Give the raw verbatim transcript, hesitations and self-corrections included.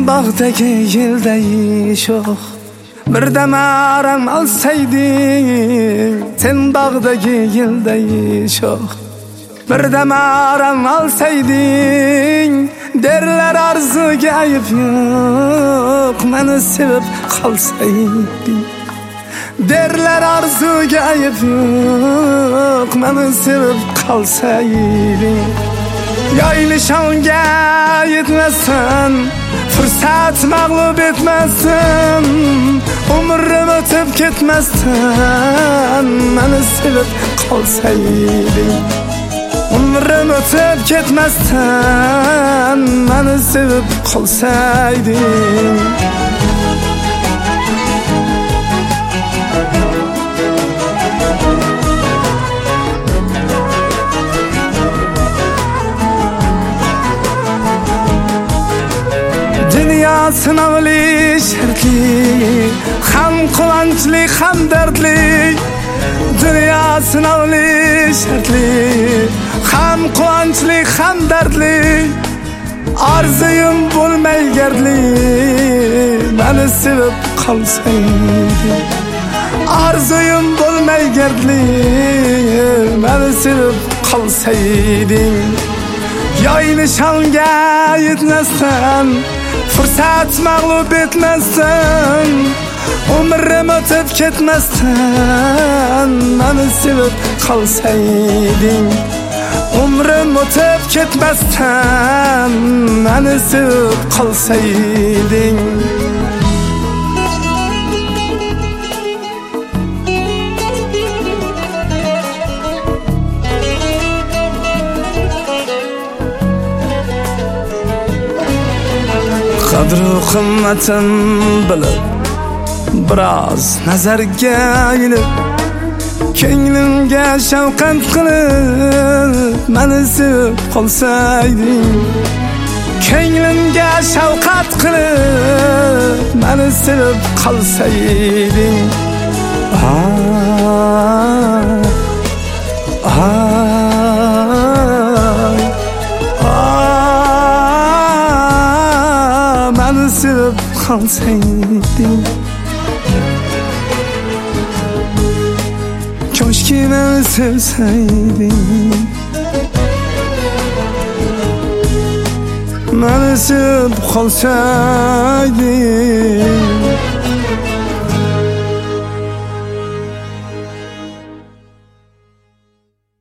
bag'dagi yilday sho'x bir damaram alsayding, sen bag'dagi yilday sho'x bir damaram alsayding, derler arzuga ayıp yo'q, meni sevib qolsayding. Derler arzuga ayıp yo'q, meni sevib qolsayding. Yaylışanga yetmesin, fırsat mağlup etmesin, umrim ötüp ketmezsen, meni sevib qolsayding. Umrim ötüp ketmezsen, meni sevib qolsayding. Dünya sınavli, şertli, ham quvonchli, ham dardli. Dünya sınavli, şertli, ham quvonchli, ham dardli. Arzuyim bo'lmay gardli, meni sevib qolsayding. Arzuyim bo'lmay gardli, meni sevib qolsayding. Yaylışanga yetmezsen, fırsat mağlup etmezsen, umrim ötüp ketmezsen, meni sevib qolsayding. Umrim ötüp ketmezsen, meni sevib qolsayding. Qadru qimmatim bilib, biroz nazarga ilib, ko'nglimga shavqat qilib, meni sevib qolsayding. Ko'nglimga shavqat qilib, meni sevib qolsayding. Ah, ah, meni sevib qolsayding. Koshki meni sevsayding, meni sevib qolsayding.